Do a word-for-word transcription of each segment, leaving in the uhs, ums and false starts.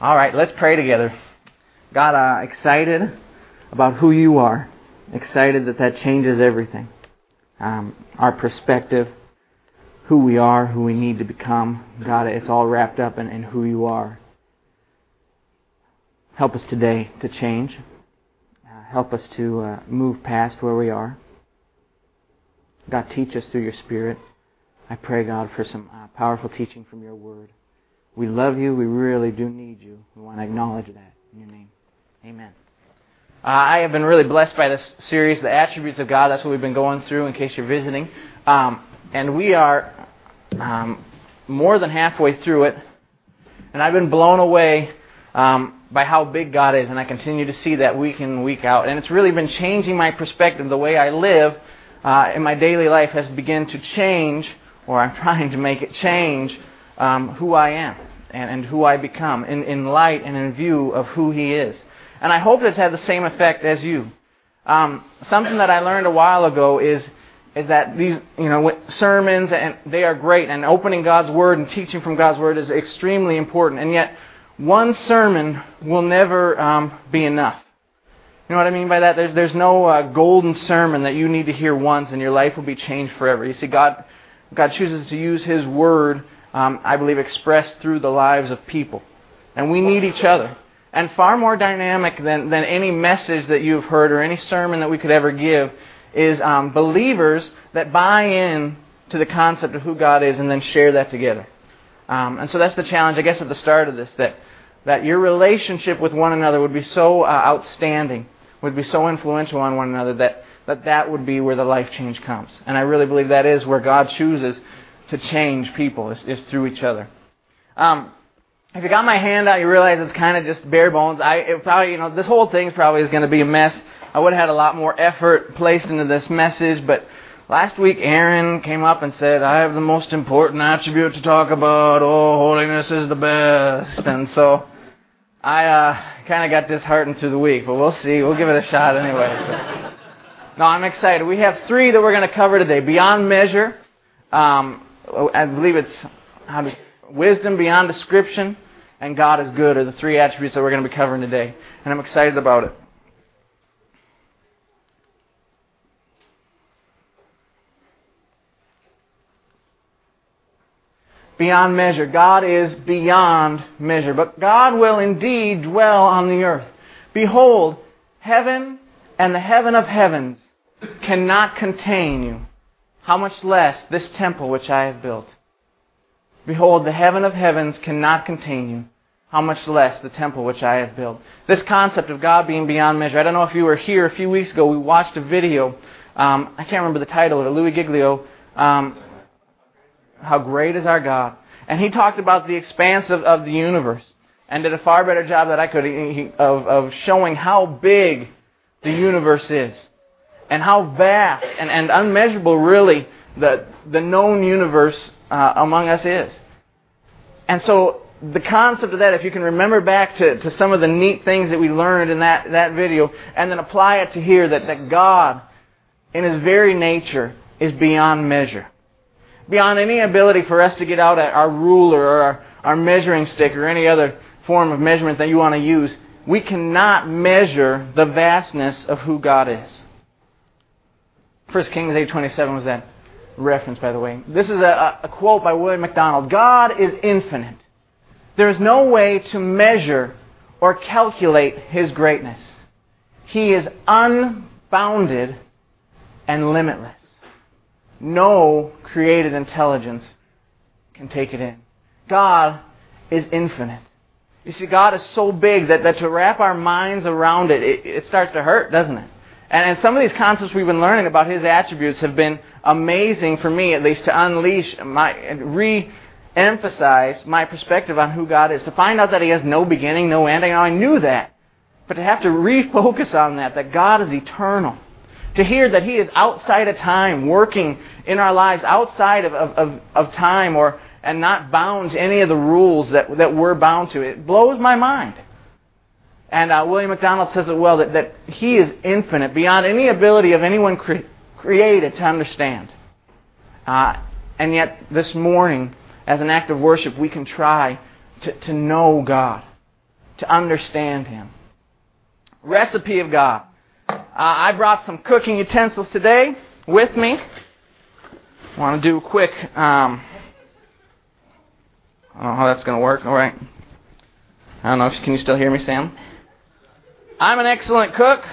All right, let's pray together. God, uh, excited about who you are. Excited that that changes everything. Um, our perspective, who we are, who we need to become. God, it's all wrapped up in, in who you are. Help us today to change. Uh, help us to uh, move past where we are. God, teach us through your Spirit. I pray, God, for some uh, powerful teaching from your Word. We love you. We really do need you. We want to acknowledge that in your name. Amen. Uh, I have been really blessed by this series, The Attributes of God. That's what we've been going through in case you're visiting. Um, and we are um, more than halfway through it. And I've been blown away um, by how big God is. And I continue to see that week in and week out. And it's really been changing my perspective. The way I live uh, in my daily life has begun to change, or I'm trying to make it change, Um, who I am and, and who I become in, in light and in view of who He is. And I hope it's had the same effect as you. Um, something that I learned a while ago is is that these you know sermons, and they are great, and opening God's Word and teaching from God's Word is extremely important. And yet, one sermon will never um, be enough. You know what I mean by that? There's there's no uh, golden sermon that you need to hear once and your life will be changed forever. You see, God God chooses to use His Word, Um, I believe, expressed through the lives of people. And we need each other. And far more dynamic than, than any message that you've heard or any sermon that we could ever give is um, believers that buy in to the concept of who God is and then share that together. Um, and so that's the challenge, I guess, at the start of this, that, that your relationship with one another would be so uh, outstanding, would be so influential on one another, that, that that would be where the life change comes. And I really believe that is where God chooses to change people, is, is through each other. Um, if you got my handout, you realize it's kind of just bare bones. I it probably, you know, this whole thing probably is going to be a mess. I would have had a lot more effort placed into this message, but last week Aaron came up and said, I have the most important attribute to talk about. Oh, holiness is the best. And so I uh, kind of got disheartened through the week, but we'll see. We'll give it a shot anyways. But, no, I'm excited. We have three that we're going to cover today. Beyond measure. Um, I believe it's how to, wisdom beyond description, and God is good are the three attributes that we're going to be covering today. And I'm excited about it. Beyond measure. God is beyond measure. But God will indeed dwell on the earth. Behold, heaven and the heaven of heavens cannot contain you. How much less this temple which I have built. Behold, the heaven of heavens cannot contain you. How much less the temple which I have built. This concept of God being beyond measure. I don't know if you were here a few weeks ago. We watched a video. Um, I can't remember the title of it. Louis Giglio. Um, How great is our God. And he talked about the expanse of, of the universe. And did a far better job than I could of, of showing how big the universe is. And how vast and, and unmeasurable, really, the the known universe uh, among us is. And so the concept of that, if you can remember back to, to some of the neat things that we learned in that, that video, and then apply it to here, that, that God, in His very nature, is beyond measure. Beyond any ability for us to get out our ruler or our, our measuring stick or any other form of measurement that you want to use, we cannot measure the vastness of who God is. First Kings eight twenty-seven was that reference, by the way. This is a, a quote by William MacDonald. God is infinite. There is no way to measure or calculate His greatness. He is unbounded and limitless. No created intelligence can take it in. God is infinite. You see, God is so big that, that to wrap our minds around it, it, it starts to hurt, doesn't it? And, and some of these concepts we've been learning about His attributes have been amazing for me, at least, to unleash my, re-emphasize my perspective on who God is. To find out that He has no beginning, no ending. Now, I knew that. But to have to refocus on that, that God is eternal. To hear that He is outside of time, working in our lives outside of, of, of, of time, or and not bound to any of the rules that, that we're bound to. It blows my mind. And uh, William MacDonald says it well, that, that He is infinite, beyond any ability of anyone cre- created to understand. Uh, and yet, this morning, as an act of worship, we can try to, to know God. to understand Him. Recipe of God. Uh, I brought some cooking utensils today with me. I want to do a quick... Um, I don't know how that's going to work. All right. I don't know. Can you still hear me, Sam? I'm an excellent cook.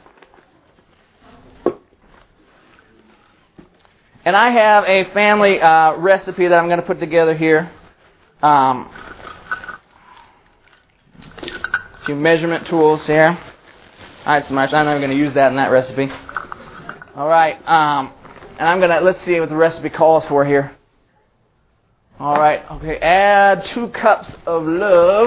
And I have a family uh, recipe that I'm going to put together here. Um, a few measurement tools here. All right, so much. I'm not going to use that in that recipe. All right. Um, and I'm going to, let's see what the recipe calls for here. All right. Okay. Add two cups of love.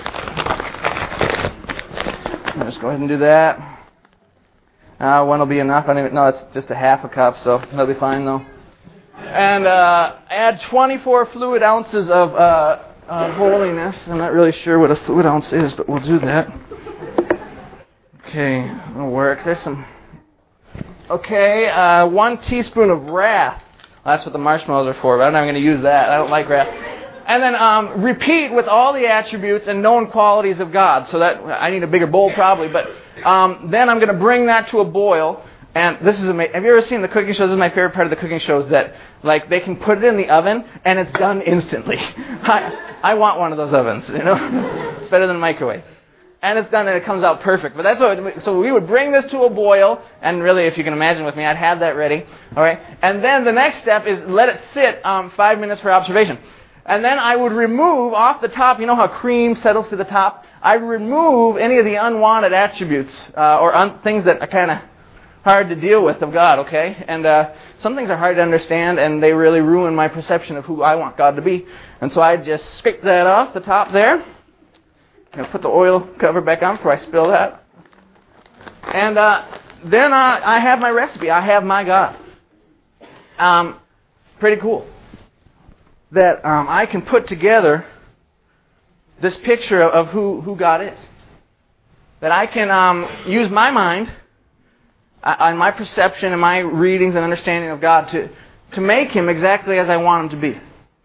I'll just go ahead and do that. Uh, one will be enough. I don't even, no, it's just a half a cup, so that'll be fine though. And uh, add twenty-four fluid ounces of uh, uh, holiness. I'm not really sure what a fluid ounce is, but we'll do that. Okay, that'll work. There's some. Okay, uh, one teaspoon of wrath. Well, that's what the marshmallows are for, but I'm not going to use that. I don't like wrath. And then um, repeat with all the attributes and known qualities of God. So that I need a bigger bowl probably, but. Um, then I'm going to bring that to a boil, and this is amazing. Have you ever seen the cooking shows? This is my favorite part of the cooking shows, that like they can put it in the oven and it's done instantly. I, I want one of those ovens, you know. It's better than a microwave, and it's done and it comes out perfect. But that's what. So we would bring this to a boil, and really, if you can imagine with me, I'd have that ready. All right, and then the next step is let it sit um, five minutes for observation. And then I would remove off the top, you know how cream settles to the top? I remove any of the unwanted attributes uh, or un- things that are kind of hard to deal with of God, okay? And uh, some things are hard to understand, and they really ruin my perception of who I want God to be. And so I just scrape that off the top there. I'm going to put the oil cover back on before I spill that. And uh, then uh, I have my recipe. I have my God. Um, pretty cool. That um, I can put together this picture of who, who God is. That I can um, use my mind uh, and my perception and my readings and understanding of God to, to make Him exactly as I want Him to be.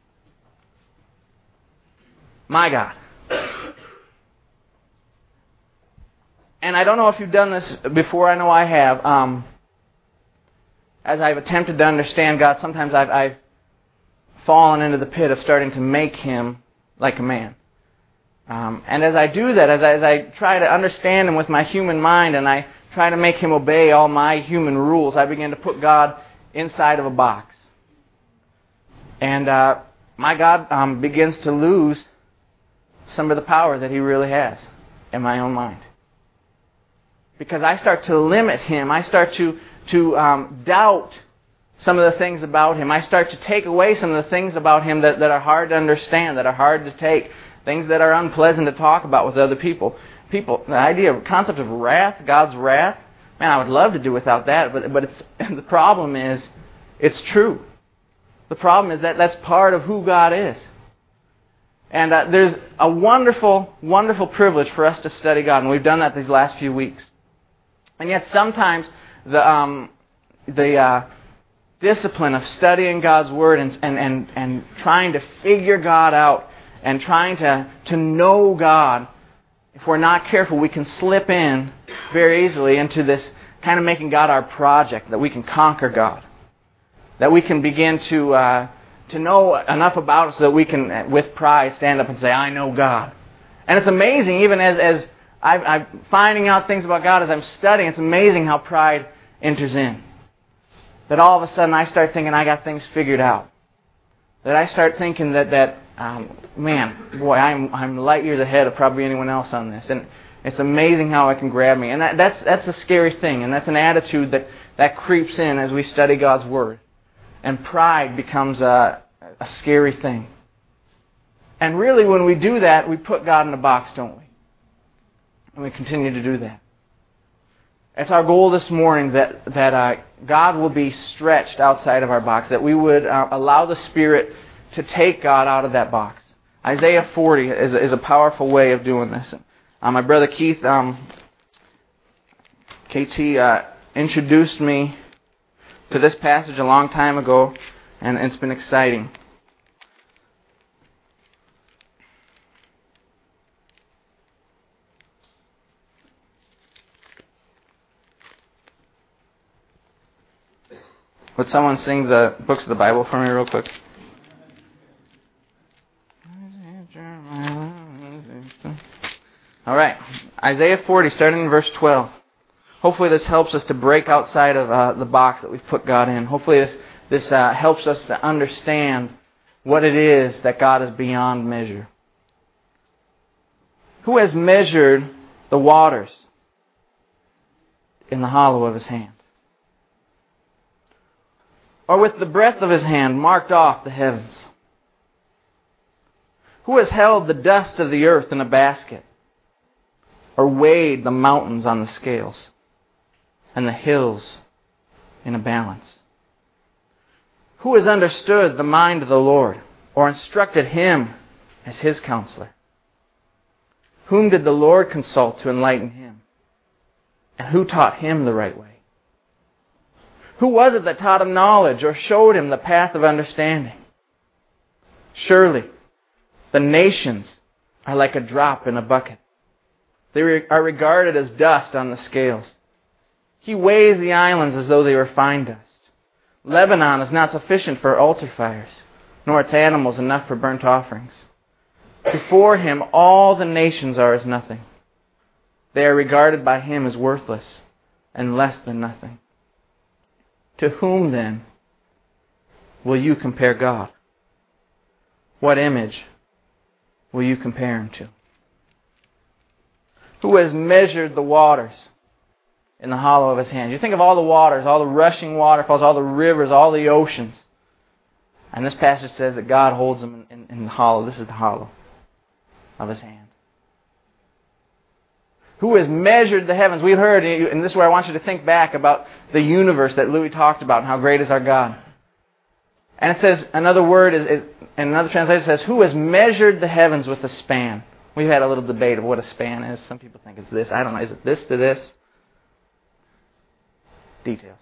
My God. And I don't know if you've done this before. I know I have. Um, as I've attempted to understand God, sometimes I've, I've fallen into the pit of starting to make Him like a man. Um, and as I do that, as I, as I try to understand Him with my human mind and I try to make Him obey all my human rules, I begin to put God inside of a box. And uh, my God um, begins to lose some of the power that He really has in my own mind. Because I start to limit Him. I start to, to um, doubt some of the things about Him. I start to take away some of the things about Him that, that are hard to understand, that are hard to take, things that are unpleasant to talk about with other people. People, the idea of concept of wrath, God's wrath, man, I would love to do without that, but but it's the problem is it's true. The problem is that that's part of who God is. And uh, there's a wonderful, wonderful privilege for us to study God, and we've done that these last few weeks. And yet sometimes the um, the uh, discipline of studying God's Word and, and, and, and trying to figure God out and trying to, to know God, if we're not careful, we can slip in very easily into this kind of making God our project, that we can conquer God. That we can begin to uh, to know enough about it so that we can, with pride, stand up and say, I know God. And it's amazing, even as, as I've, I'm finding out things about God as I'm studying, it's amazing how pride enters in. That all of a sudden I start thinking I got things figured out. That I start thinking that, that um, man, boy, I'm I'm light years ahead of probably anyone else on this. And it's amazing how it can grab me. And that, that's that's a scary thing. And that's an attitude that, that creeps in as we study God's Word. And pride becomes a, a scary thing. And really when we do that, we put God in a box, don't we? And we continue to do that. It's our goal this morning that, that uh, God will be stretched outside of our box, that we would uh, allow the Spirit to take God out of that box. Isaiah forty is, is a powerful way of doing this. Uh, my brother Keith, um, K T, uh, introduced me to this passage a long time ago, and it's been exciting. Would someone sing the books of the Bible for me real quick? All right. Isaiah forty, starting in verse twelve. Hopefully this helps us to break outside of uh, the box that we've put God in. Hopefully this, this uh, helps us to understand what it is that God is beyond measure. Who has measured the waters in the hollow of His hand? Or with the breadth of His hand marked off the heavens? Who has held the dust of the earth in a basket? Or weighed the mountains on the scales, and the hills in a balance? Who has understood the mind of the Lord, or instructed Him as His counselor? Whom did the Lord consult to enlighten Him? And who taught Him the right way? Who was it that taught Him knowledge, or showed Him the path of understanding? Surely the nations are like a drop in a bucket. They are regarded as dust on the scales. He weighs the islands as though they were fine dust. Lebanon is not sufficient for altar fires, nor its animals enough for burnt offerings. Before Him all the nations are as nothing. They are regarded by Him as worthless and less than nothing. To whom then will you compare God? What image will you compare Him to? Who has measured the waters in the hollow of His hand? You think of all the waters, all the rushing waterfalls, all the rivers, all the oceans. And this passage says that God holds them in, in, in the hollow. This is the hollow of His hand. Who has measured the heavens? We've heard, and this is where I want you to think back about the universe that Louis talked about and how great is our God. And it says, another word, is, is and another translation says, who has measured the heavens with a span? We've had a little debate of what a span is. Some people think it's this. I don't know. Is it this to this? Details.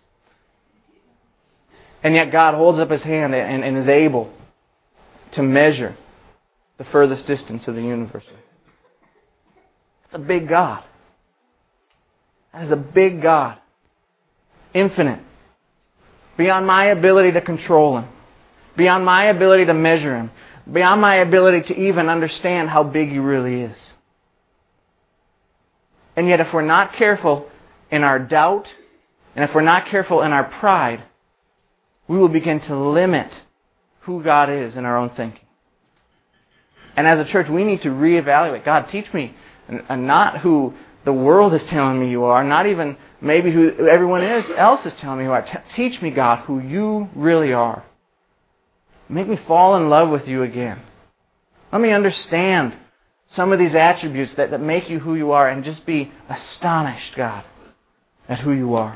And yet God holds up His hand and, and is able to measure the furthest distance of the universe. It's a big God. That is a big God. Infinite. Beyond my ability to control Him. Beyond my ability to measure Him. Beyond my ability to even understand how big He really is. And yet if we're not careful in our doubt, and if we're not careful in our pride, we will begin to limit who God is in our own thinking. And as a church, we need to reevaluate. God, teach me and not who the world is telling me you are, not even maybe who everyone else is telling me you are. Teach me, God, who you really are. Make me fall in love with you again. Let me understand some of these attributes that, that make you who you are and just be astonished, God, at who you are.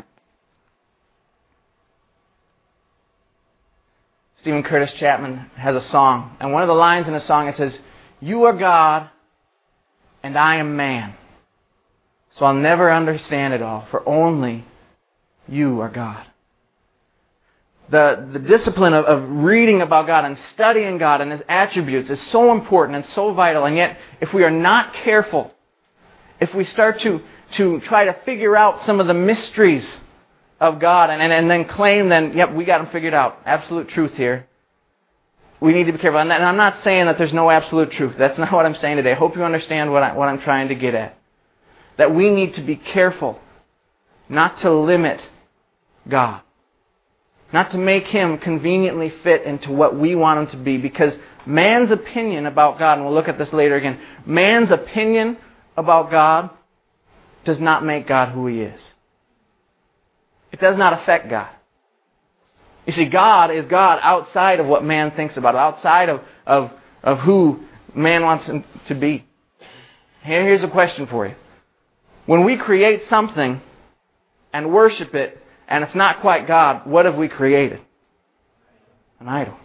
Stephen Curtis Chapman has a song, and one of the lines in the song, it says, "You are God, and I am man. So I'll never understand it all, for only you are God." The, the discipline of, of reading about God and studying God and His attributes is so important and so vital. And yet, if we are not careful, if we start to, to try to figure out some of the mysteries of God and, and, and then claim then, yep, we got them figured out. Absolute truth here. We need to be careful. And I'm not saying that there's no absolute truth. That's not what I'm saying today. I hope you understand what, I, what I'm trying to get at. That we need to be careful not to limit God. Not to make Him conveniently fit into what we want Him to be. Because man's opinion about God, and we'll look at this later again, man's opinion about God does not make God who He is. It does not affect God. You see, God is God outside of what man thinks about, outside of, of, of who man wants Him to be. Here, here's a question for you. When we create something and worship it, and it's not quite God, what have we created? An idol.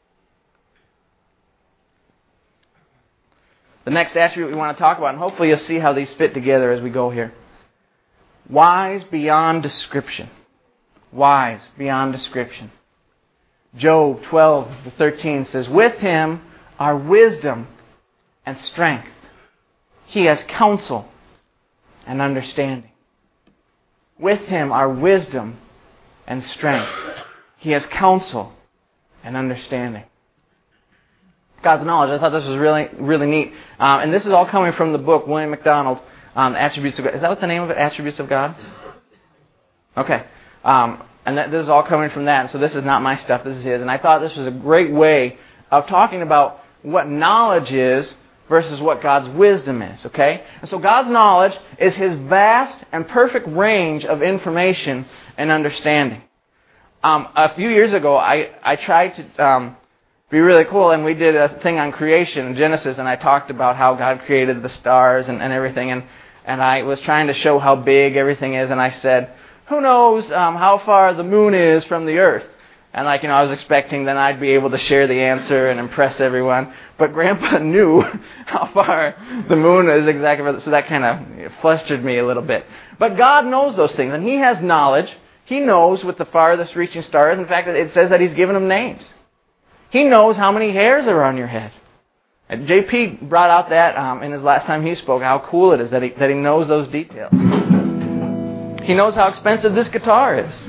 The next attribute we want to talk about, and hopefully you'll see how these fit together as we go here. Wise beyond description. Wise beyond description. Job twelve to thirteen says, "With Him are wisdom and strength. He has counsel and understanding." With Him are wisdom and strength. He has counsel and understanding. God's knowledge. I thought this was really, really neat. Um, and this is all coming from the book, William MacDonald, um, Attributes of God. Is that what the name of it? Attributes of God? Okay. Um, and that, this is all coming from that. So this is not my stuff. This is his. And I thought this was a great way of talking about what knowledge is versus what God's wisdom is. Okay? And so God's knowledge is His vast and perfect range of information and understanding. Um, a few years ago, I, I tried to um, be really cool, and we did a thing on creation in Genesis, and I talked about how God created the stars and, and everything, and, and I was trying to show how big everything is, and I said, who knows um, how far the moon is from the earth? And like, you know, I was expecting then I'd be able to share the answer and impress everyone. But Grandpa knew how far the moon is exactly, so that kind of flustered me a little bit. But God knows those things, and He has knowledge. He knows what the farthest reaching star is. In fact, it says that He's given them names. He knows how many hairs are on your head. And J P brought out that um, in his last time he spoke, how cool it is that he, that he knows those details. He knows how expensive this guitar is.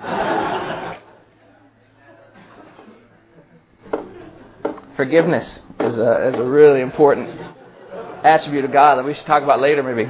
Forgiveness is a, is a really important attribute of God that we should talk about later maybe.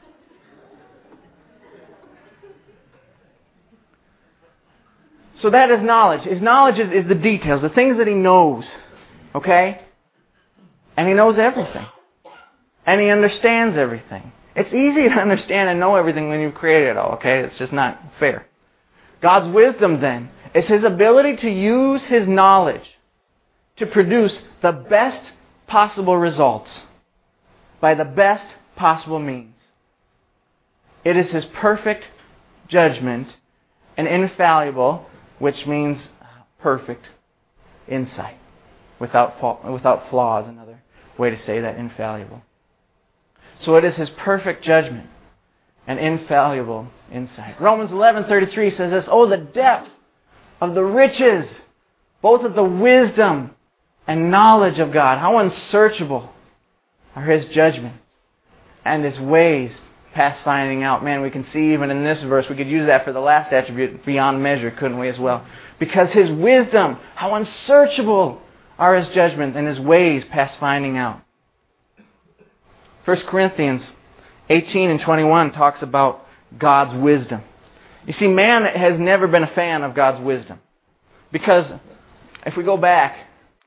So that is knowledge. His knowledge is, is the details, the things that He knows. Okay? And He knows everything. And He understands everything. It's easy to understand and know everything when you've created it all. Okay? It's just not fair. God's wisdom then is His ability to use His knowledge to produce the best possible results by the best possible means. It is His perfect judgment and infallible, which means perfect, insight, without fault, without flaws, another way to say that, infallible. So it is His perfect judgment and infallible insight. Romans eleven thirty-three says this, oh, the depth of the riches, both of the wisdom and knowledge of God. How unsearchable are His judgments and His ways past finding out. Man, we can see even in this verse, we could use that for the last attribute, beyond measure, couldn't we as well? Because His wisdom, how unsearchable are His judgments and His ways past finding out. First Corinthians eighteen and twenty-one talks about God's wisdom. You see, man has never been a fan of God's wisdom. Because if we go back,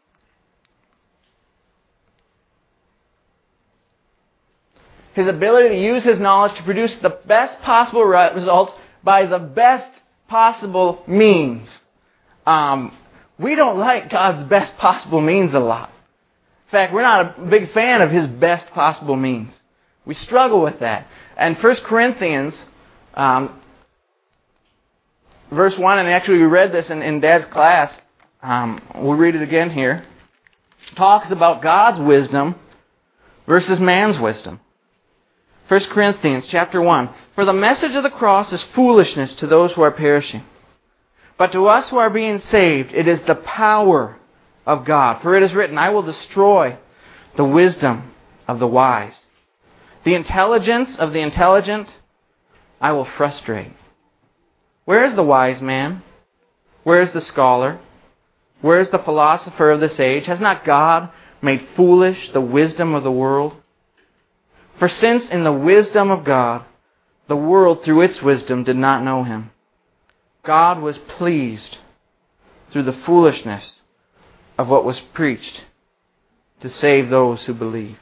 His ability to use His knowledge to produce the best possible results by the best possible means. Um, we don't like God's best possible means a lot. In fact, we're not a big fan of His best possible means. We struggle with that. And First Corinthians, um, verse one, and actually we read this in, in Dad's class, um, we'll read it again here, talks about God's wisdom versus man's wisdom. First Corinthians chapter one. For the message of the cross is foolishness to those who are perishing. But to us who are being saved, it is the power of God. For it is written, I will destroy the wisdom of the wise. The intelligence of the intelligent I will frustrate. Where is the wise man? Where is the scholar? Where is the philosopher of this age? Has not God made foolish the wisdom of the world? For since in the wisdom of God, the world through its wisdom did not know Him, God was pleased through the foolishness of what was preached to save those who believe.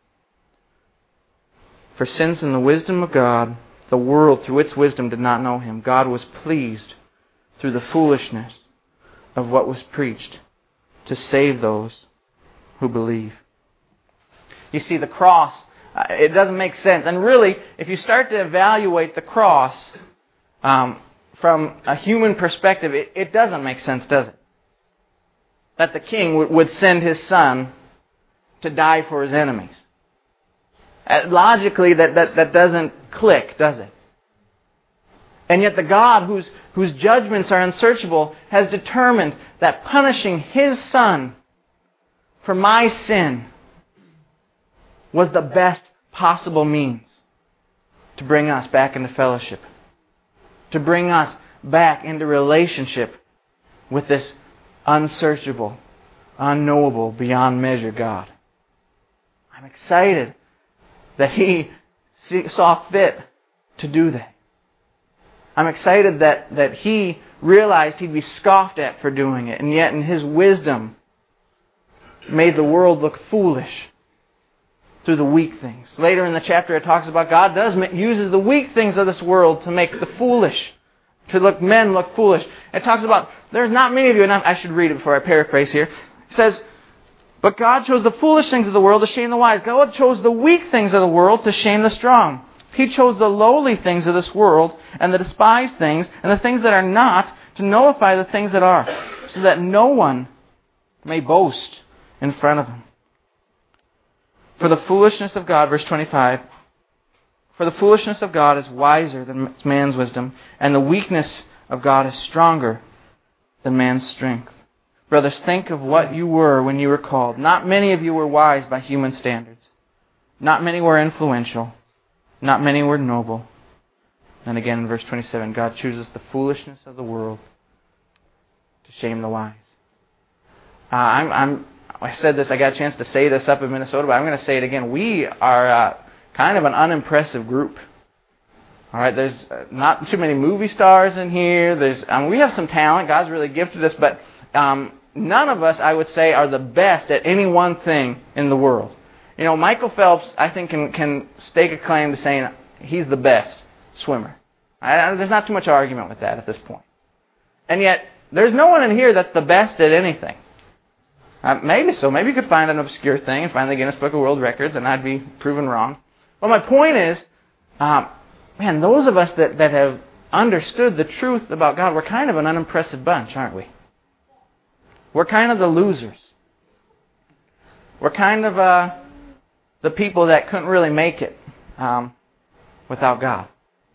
For since in the wisdom of God, the world through its wisdom did not know Him, God was pleased through the foolishness of what was preached to save those who believe. You see, the cross, uh, it doesn't make sense. And really, if you start to evaluate the cross um, from a human perspective, it, it doesn't make sense, does it? That the king w- would send his son to die for his enemies. Uh, logically, that, that, that doesn't click, does it? And yet the God whose, whose judgments are unsearchable has determined that punishing His Son for my sin was the best possible means to bring us back into fellowship, to bring us back into relationship with this unsearchable, unknowable, beyond measure God. I'm excited that He saw fit to do that. I'm excited that, that He realized He'd be scoffed at for doing it, and yet in His wisdom made the world look foolish through the weak things. Later in the chapter it talks about God does uses the weak things of this world to make the foolish, to look men look foolish. It talks about, there's not many of you, and I should read it before I paraphrase here. It says, but God chose the foolish things of the world to shame the wise. God chose the weak things of the world to shame the strong. He chose the lowly things of this world and the despised things and the things that are not to nullify the things that are, so that no one may boast in front of Him. For the foolishness of God, verse twenty-five, for the foolishness of God is wiser than man's wisdom, and the weakness of God is stronger than man's strength. Brothers, think of what you were when you were called. Not many of you were wise by human standards. Not many were influential. Not many were noble. And again in verse twenty-seven, God chooses the foolishness of the world to shame the wise. Uh, I'm, I'm, I said this, I got a chance to say this up in Minnesota, but I'm going to say it again. We are uh, kind of an unimpressive group. All right, there's not too many movie stars in here. There's, um, we have some talent. God's really gifted us, but um, none of us, I would say, are the best at any one thing in the world. You know, Michael Phelps, I think, can, can stake a claim to saying he's the best swimmer. I, there's not too much argument with that at this point. And yet, there's no one in here that's the best at anything. Uh, maybe so. Maybe you could find an obscure thing and find the Guinness Book of World Records, and I'd be proven wrong. But my point is, um, man, those of us that, that have understood the truth about God, we're kind of an unimpressive bunch, aren't we? We're kind of the losers. We're kind of uh, the people that couldn't really make it um, without God.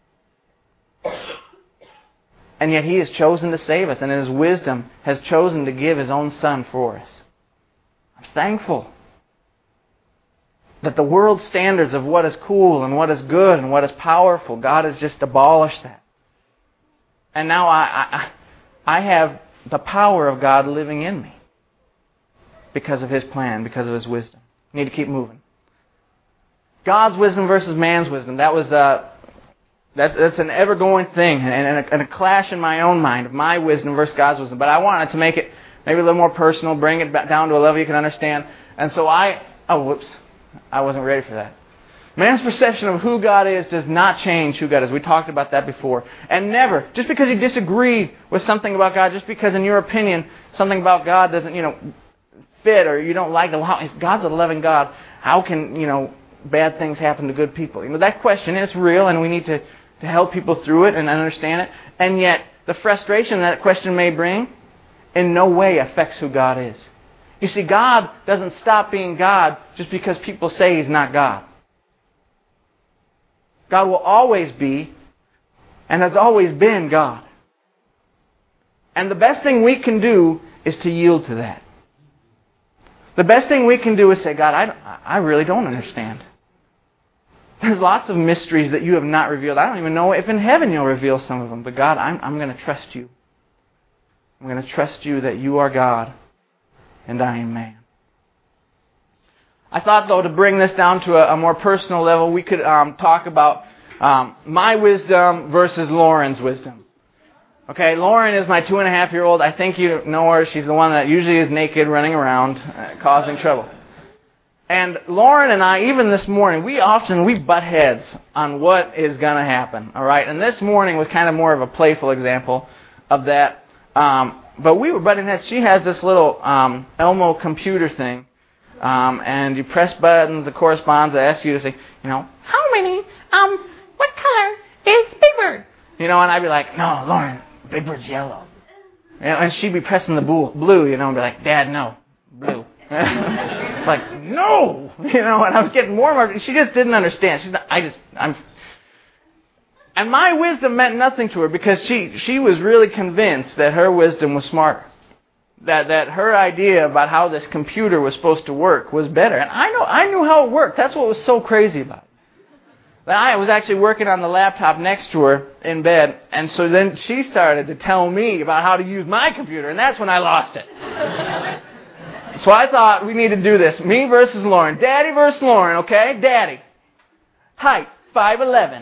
And yet He has chosen to save us, and in His wisdom has chosen to give His own Son for us. I'm thankful that the world's standards of what is cool and what is good and what is powerful, God has just abolished that. And now I, I, I have the power of God living in me because of His plan, because of His wisdom. I need to keep moving. God's wisdom versus man's wisdom. That was the that's that's an ever-going thing, and, and, a, and a clash in my own mind of my wisdom versus God's wisdom. But I wanted to make it maybe a little more personal, bring it back down to a level you can understand. And so I oh whoops, I wasn't ready for that. Man's perception of who God is does not change who God is. We talked about that before. And never, just because you disagree with something about God, just because in your opinion something about God doesn't, you know, fit or you don't like it, how, if God's a loving God, how can, you know, bad things happen to good people? You know, that question, it's real and we need to, to help people through it and understand it. And yet, the frustration that question may bring in no way affects who God is. You see, God doesn't stop being God just because people say He's not God. God will always be and has always been God. And the best thing we can do is to yield to that. The best thing we can do is say, God, I, I really don't understand. There's lots of mysteries that you have not revealed. I don't even know if in heaven you'll reveal some of them. But God, I'm, I'm going to trust you. I'm going to trust you that you are God and I am man. I thought, though, to bring this down to a, a more personal level, we could um, talk about um, my wisdom versus Lauren's wisdom. Okay, Lauren is my two and a half year old. I think you know her. She's the one that usually is naked running around uh, causing trouble. And Lauren and I, even this morning, we often, we butt heads on what is going to happen. All right, and this morning was kind of more of a playful example of that. Um, but we were butting heads. She has this little um, Elmo computer thing. Um, and you press buttons, it corresponds. It asks you to say, you know, how many, um, what color is Big Bird? You know, and I'd be like, no, Lauren, Big Bird's yellow. You know, and she'd be pressing the blue, you know, and be like, Dad, no, blue. Like, no, you know, and I was getting more and more. She just didn't understand. She's not, I just, I'm, and my wisdom meant nothing to her because she, she was really convinced that her wisdom was smarter. That that her idea about how this computer was supposed to work was better. And I know I knew how it worked. That's what was so crazy about it. Then I was actually working on the laptop next to her in bed, and so then she started to tell me about how to use my computer, and that's when I lost it. So I thought we need to do this. Me versus Lauren. Daddy versus Lauren, okay? Daddy. Height, five eleven.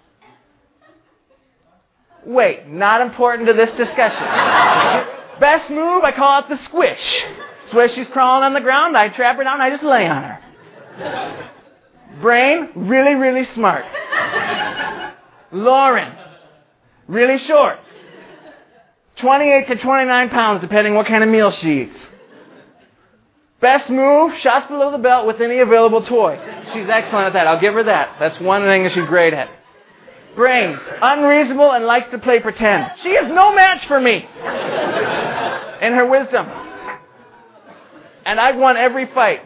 Wait, not important to this discussion. Best move, I call it the squish. So as she's crawling on the ground, I trap her down, I just lay on her. Brain, really, really smart. Lauren, really short. twenty-eight to twenty-nine pounds, depending what kind of meal she eats. Best move, shots below the belt with any available toy. She's excellent at that. I'll give her that. That's one thing that she's great at. Brain, unreasonable and likes to play pretend. She is no match for me in her wisdom. And I've won every fight.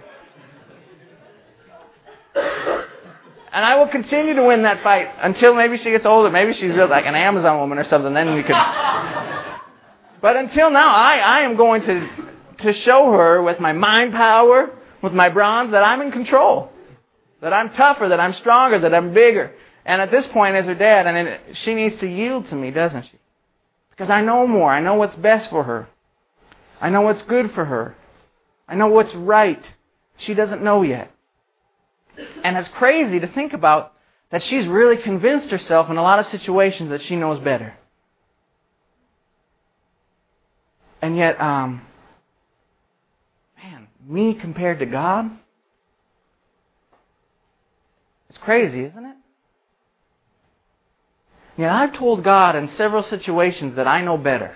And I will continue to win that fight until maybe she gets older. Maybe she's real, like an Amazon woman or something. Then we could. But until now, I, I am going to, to show her with my mind power, with my bronze, that I'm in control. That I'm tougher, that I'm stronger, that I'm bigger. And at this point, as her dad, and then she needs to yield to me, doesn't she? Because I know more. I know what's best for her. I know what's good for her. I know what's right. She doesn't know yet. And it's crazy to think about that she's really convinced herself in a lot of situations that she knows better. And yet, um, man, me compared to God? It's crazy, isn't it? Yet I've told God in several situations that I know better.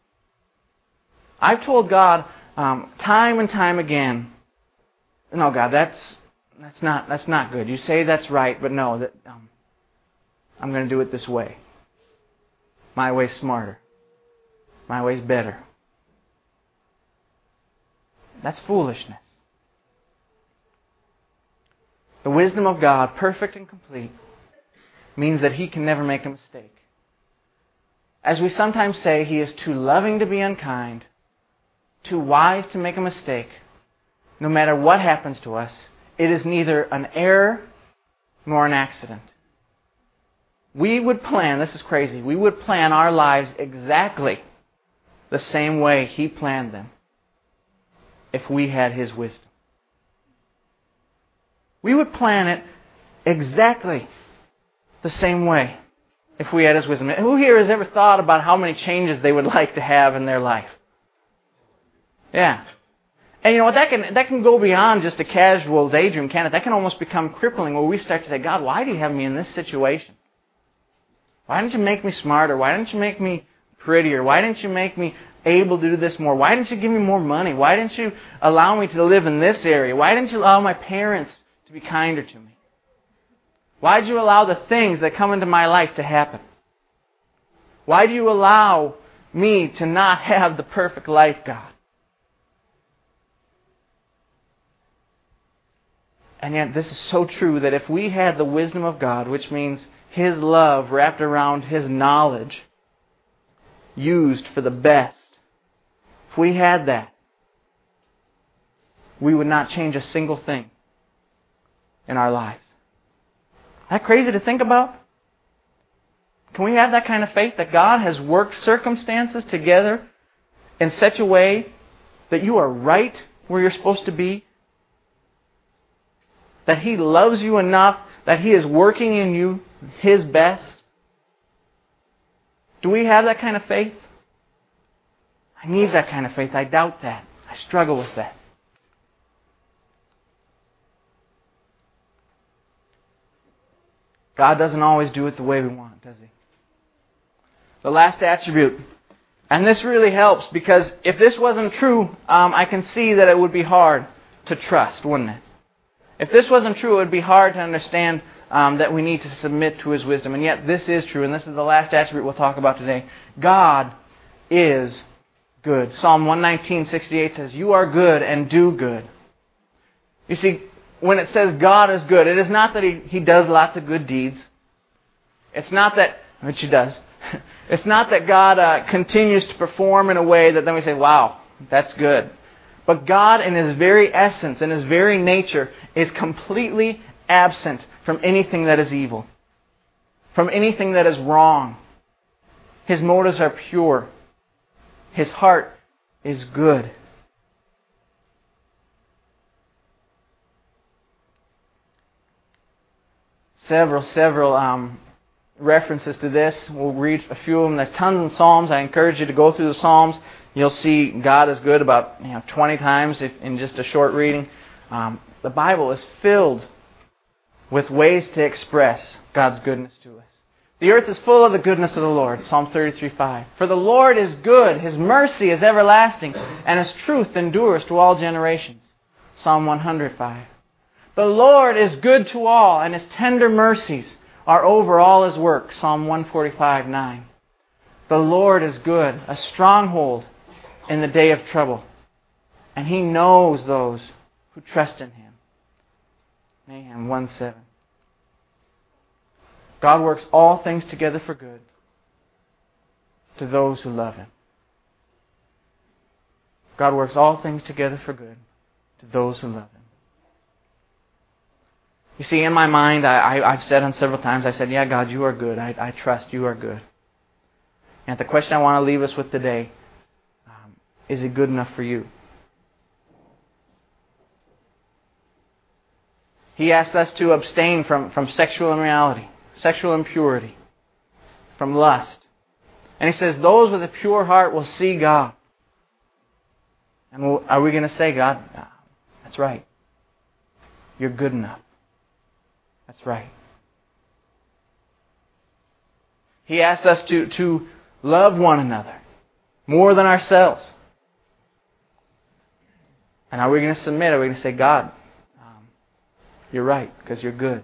I've told God um, time and time again, no, God, that's that's not that's not good. You say that's right, but no, that um, I'm going to do it this way. My way's smarter. My way's better. That's foolishness. The wisdom of God, perfect and complete, means that He can never make a mistake. As we sometimes say, He is too loving to be unkind, too wise to make a mistake. No matter what happens to us, it is neither an error nor an accident. We would plan, this is crazy, we would plan our lives exactly the same way He planned them if we had His wisdom. We would plan it exactly the same way if we had His wisdom. Who here has ever thought about how many changes they would like to have in their life? Yeah. And you know what, that can that can go beyond just a casual daydream, can it? That can almost become crippling where we start to say, God, why do you have me in this situation? Why didn't you make me smarter? Why didn't you make me prettier? Why didn't you make me able to do this more? Why didn't you give me more money? Why didn't you allow me to live in this area? Why didn't you allow my parents to be kinder to me? Why did you allow the things that come into my life to happen? Why do you allow me to not have the perfect life, God? And yet this is so true that if we had the wisdom of God, which means His love wrapped around His knowledge, used for the best, if we had that, we would not change a single thing in our lives. Isn't that crazy to think about? Can we have that kind of faith that God has worked circumstances together in such a way that you are right where you're supposed to be? That He loves you enough that He is working in you His best? Do we have that kind of faith? I need that kind of faith. I doubt that. I struggle with that. God doesn't always do it the way we want, does He? The last attribute. And this really helps because if this wasn't true, um, I can see that it would be hard to trust, wouldn't it? If this wasn't true, it would be hard to understand um, that we need to submit to His wisdom. And yet this is true, and this is the last attribute we'll talk about today. God is good. Psalm one nineteen, sixty-eight says, "You are good and do good." You see, when it says God is good, it is not that He, he does lots of good deeds. It's not that, which He does. It's not that God uh, continues to perform in a way that then we say, wow, that's good. But God in His very essence, in His very nature, is completely absent from anything that is evil, from anything that is wrong. His motives are pure. His heart is good. Several, several um, references to this. We'll read a few of them. There's tons of Psalms. I encourage you to go through the Psalms. You'll see God is good about you know twenty times if, in just a short reading. Um, the Bible is filled with ways to express God's goodness to us. The earth is full of the goodness of the Lord. Psalm thirty-three five. For the Lord is good, His mercy is everlasting, and His truth endures to all generations. Psalm one hundred five. The Lord is good to all, and His tender mercies are over all His work. Psalm one forty-five nine. The Lord is good, a stronghold in the day of trouble, and He knows those who trust in Him. Nahum one seven. God works all things together for good to those who love Him. God works all things together for good to those who love Him. You see, in my mind, I, I, I've said on several times, I said, yeah, God, You are good. I, I trust You are good. And the question I want to leave us with today, um, is it good enough for you? He asks us to abstain from, from sexual immorality, sexual impurity, from lust. And He says, those with a pure heart will see God. And we'll, are we going to say, God, that's right. You're good enough. That's right. He asks us to, to love one another more than ourselves. And are we going to submit? Are we going to say, God, um, You're right, because You're good?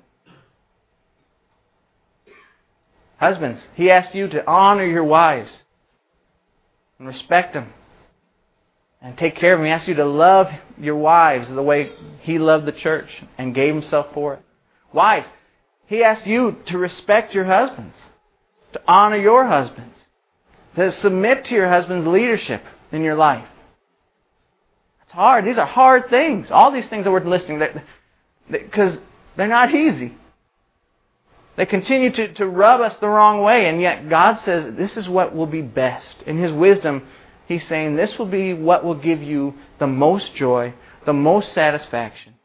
Husbands, He asks you to honor your wives and respect them and take care of them. He asks you to love your wives the way He loved the church and gave Himself for it. Wives, He asks you to respect your husbands, to honor your husbands, to submit to your husband's leadership in your life. It's hard. These are hard things. All these things that we're listing, because they're not easy. They continue to, to rub us the wrong way, and yet God says this is what will be best. In His wisdom, He's saying this will be what will give you the most joy, the most satisfaction.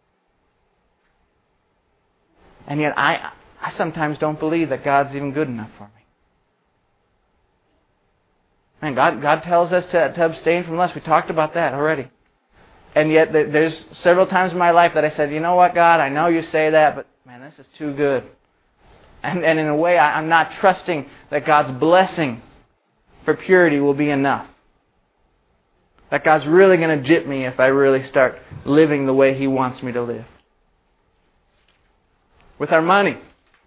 And yet I, I sometimes don't believe that God's even good enough for me. And God, God tells us to, to abstain from lust. We talked about that already. And yet there's several times in my life that I said, you know what, God, I know You say that, but man, this is too good. And, and in a way, I, I'm not trusting that God's blessing for purity will be enough. That God's really going to gyp me if I really start living the way He wants me to live. With our money,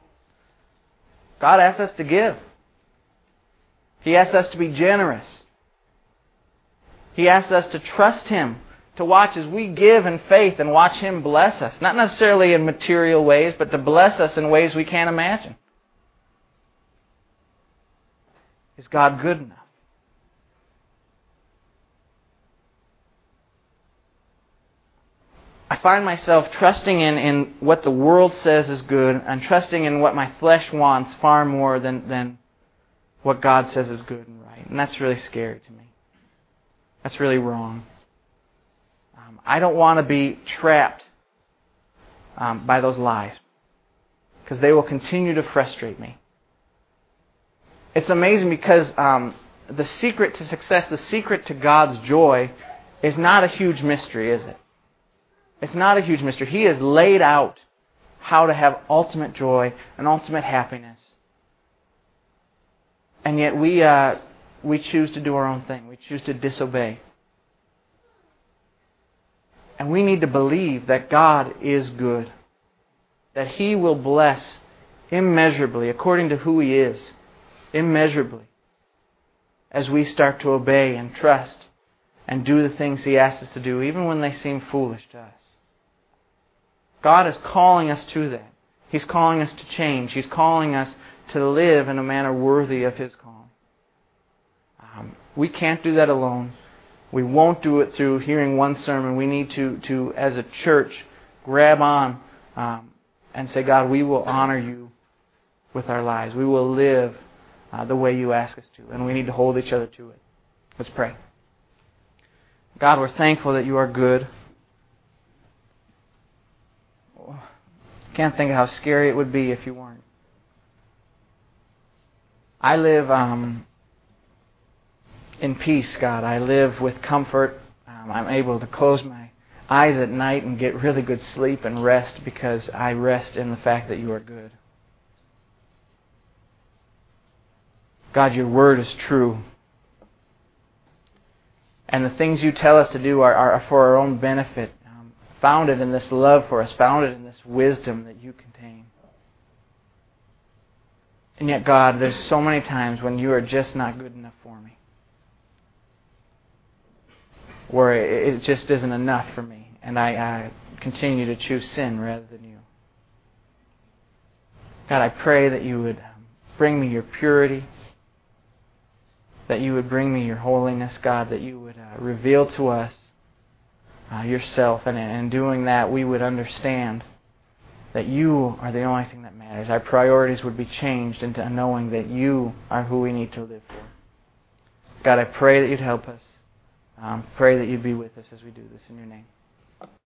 God asks us to give. He asks us to be generous. He asks us to trust Him, to watch as we give in faith and watch Him bless us. Not necessarily in material ways, but to bless us in ways we can't imagine. Is God good enough? I find myself trusting in, in what the world says is good and trusting in what my flesh wants far more than, than what God says is good and right. And that's really scary to me. That's really wrong. Um, I don't want to be trapped um, by those lies because they will continue to frustrate me. It's amazing because um, the secret to success, the secret to God's joy is not a huge mystery, is it? It's not a huge mystery. He has laid out how to have ultimate joy and ultimate happiness. And yet we uh, we choose to do our own thing. We choose to disobey. And we need to believe that God is good. That He will bless immeasurably according to who He is. Immeasurably. As we start to obey and trust and do the things He asks us to do, even when they seem foolish to us. God is calling us to that. He's calling us to change. He's calling us to live in a manner worthy of His calling. Um, we can't do that alone. We won't do it through hearing one sermon. We need to, to as a church, grab on um, and say, God, we will honor you with our lives. We will live uh, the way you ask us to, and we need to hold each other to it. Let's pray. God, we're thankful that you are good. Can't think of how scary it would be if you weren't. I live um, in peace, God. I live with comfort. Um, I'm able to close my eyes at night and get really good sleep and rest because I rest in the fact that you are good. God, your word is true. And the things you tell us to do are, are for our own benefit, um, founded in this love for us, founded in this wisdom that you contain. And yet, God, there's so many times when you are just not good enough for me. Where it just isn't enough for me. And I, I continue to choose sin rather than you. God, I pray that you would bring me your purity. That you would bring me your holiness, God. That you would uh, reveal to us uh, yourself. And in doing that, we would understand that you are the only thing that matters. Our priorities would be changed into knowing that you are who we need to live for. God, I pray that you'd help us. Um, pray that you'd be with us as we do this in your name.